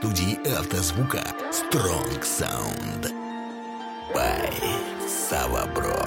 студии Автозвука Strong Sound by Сава Бро.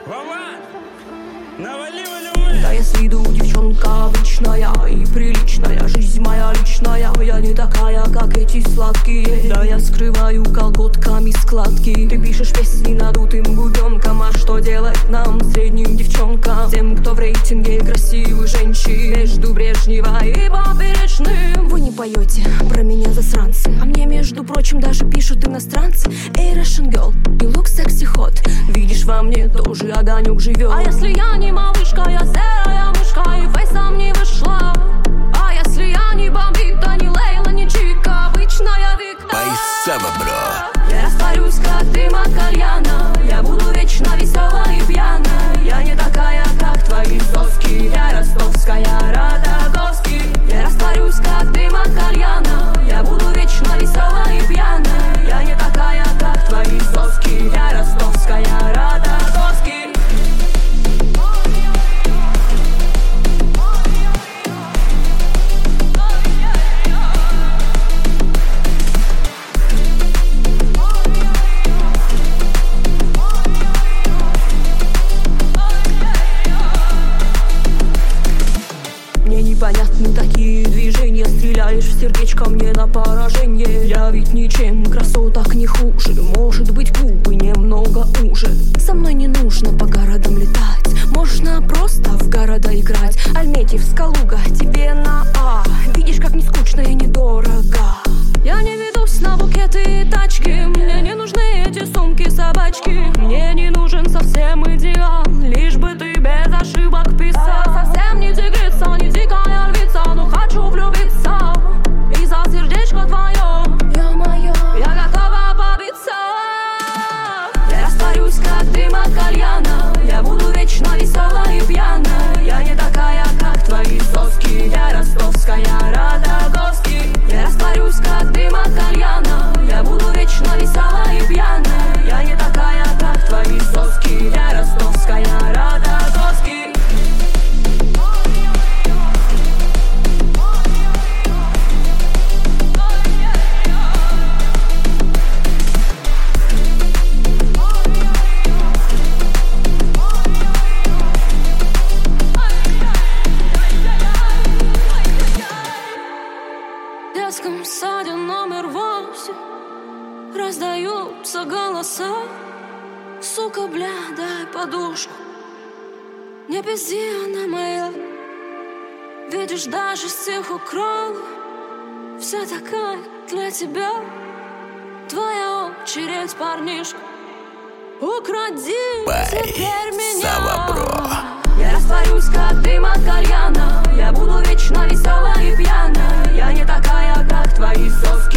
Да я с виду девчонка обычная и приличная, жизнь моя личная. Я не такая, как эти сладкие. Да я скрываю колготками складки. Ты пишешь песни надутым губенком. А что делать нам, средним девчонкам? Тем, кто в рейтинге красивых женщин между Брежнева и Поперечным. Вы не поете про меня, засранцы, а мне, между прочим, даже пишут иностранцы. Эй, Russian girl, you look sexy hot. Видишь, во мне тоже огонек живет. А если я не малышка, я серая мышка и фейсом не вышла. А если я не бомбит, то не Лейла, не Чика, обычная Вика. By Сава Бро. Я растворюсь, как дым от кальяна. Я буду вечно весела и пьяна. Я не такая, как твои соски. Я ростовская, Радаговский. Я растворюсь, как дым от кальяна. Я буду вечно весела и пьяна. Я не такая, как твои соски. Я ростовская, Радаговский. Мне непонятны такие движения. Стреляешь в сердечко мне на поражение. Я ведь ничем красоток не хуже. Может быть, губы немного уже. Со мной не нужно по городам летать. Можно просто в города играть. Альметьев, Калуга, тебе на А. Видишь, как не скучно и недорого. Я не ведусь на букеты и тачки. Мне не нужны эти сумки-собачки. Мне не нужен совсем идеал. Лишь бы ты без ошибок писал. Совсем не тигрица, не дикая львица, но хочу влюбиться. И за сердечко твое, ё-моё, я готова побиться. Я растворюсь, как дым от кальяна. Я буду вечно весела и пьяна. Я не такая, как твои соски. Я ростовская, Радаговский. Я растворюсь, как дым от кальяна. Я буду вечно весела и пьяна. Я не такая, как твои соски. Я ростовская, Радаговский. В детском саде номер 8 раздаются голоса. Сука, бля, дай подушку. Не пизди, она моя. Видишь, даже стих украл. Вся такая для тебя. Твоя очередь, парнишка. Укради теперь меня. Сава Бро. Я растворюсь, как дым от кальяна. Я буду вечно весела и пьяна. Я не такая, как твои соски.